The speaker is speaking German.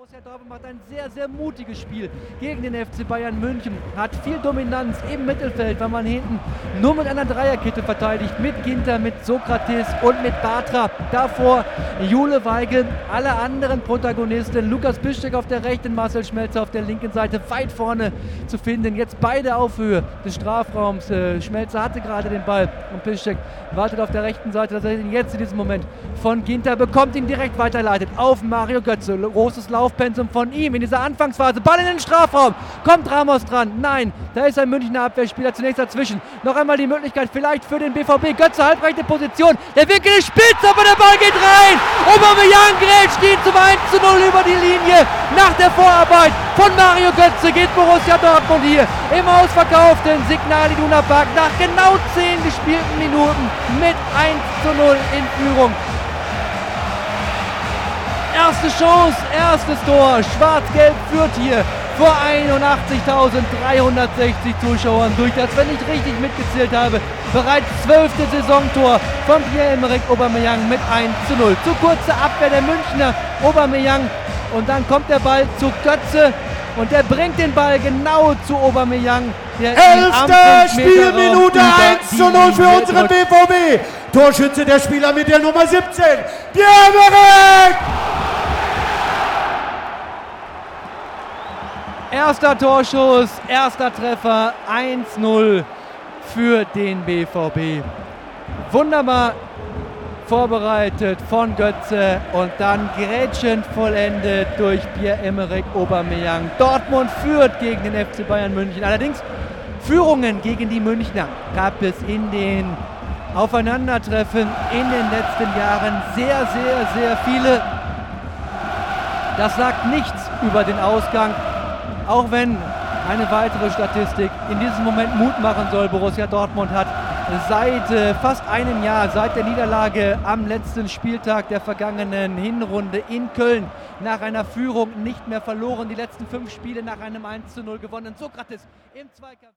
Borussia Dortmund macht ein sehr, sehr mutiges Spiel gegen den FC Bayern München. Hat viel Dominanz im Mittelfeld, weil man hinten nur mit einer Dreierkette verteidigt. Mit Ginter, mit Sokrates und mit Bartra. Davor Jule Weigl, alle anderen Protagonisten. Lukas Piszczek auf der rechten, Marcel Schmelzer auf der linken Seite weit vorne zu finden. Jetzt beide auf Höhe des Strafraums. Schmelzer hatte gerade den Ball und Piszczek wartet auf der rechten Seite, dass er ihn jetzt in diesem Moment von Ginter bekommt, ihn direkt weiterleitet auf Mario Götze. Großes Laufpensum von ihm in dieser Anfangsphase. Ball in den Strafraum. Kommt Ramos dran? Nein, da ist ein Münchner Abwehrspieler zunächst dazwischen. Noch einmal die Möglichkeit vielleicht für den BVB. Götze, halbrechte Position. Der Winkel ist spitz, aber der Ball geht rein. Aubameyang grätscht ihn zum 1:0 über die Linie. Nach der Vorarbeit von Mario Götze geht Borussia Dortmund hier im ausverkauften Signal Iduna Park nach genau 10 gespielten Minuten mit 1:0 in Führung. Erste Chance, erstes Tor. Schwarz-Gelb führt hier vor 81.360 Zuschauern durch das, wenn ich richtig mitgezählt habe, bereits 12. Saisontor von Pierre-Emerick Aubameyang mit 1:0. Zu kurze Abwehr der Münchner. Aubameyang und dann kommt der Ball zu Götze und der bringt den Ball genau zu Aubameyang. 11. Spielminute, 1:0 für unseren BVB. Torschütze der Spieler mit der Nummer 17, Pierre-Emerick! Erster Torschuss, erster Treffer, 1:0 für den BVB. Wunderbar vorbereitet von Götze und dann grätschend vollendet durch Pierre-Emerick Aubameyang. Dortmund führt gegen den FC Bayern München. Allerdings Führungen gegen die Münchner gab es in den Aufeinandertreffen in den letzten Jahren sehr, sehr, sehr viele. Das sagt nichts über den Ausgang. Auch wenn eine weitere Statistik in diesem Moment Mut machen soll. Borussia Dortmund hat seit fast einem Jahr, seit der Niederlage am letzten Spieltag der vergangenen Hinrunde in Köln, nach einer Führung nicht mehr verloren. Die letzten 5 Spiele nach einem 1:0 gewonnen. Sokrates im Zweikampf.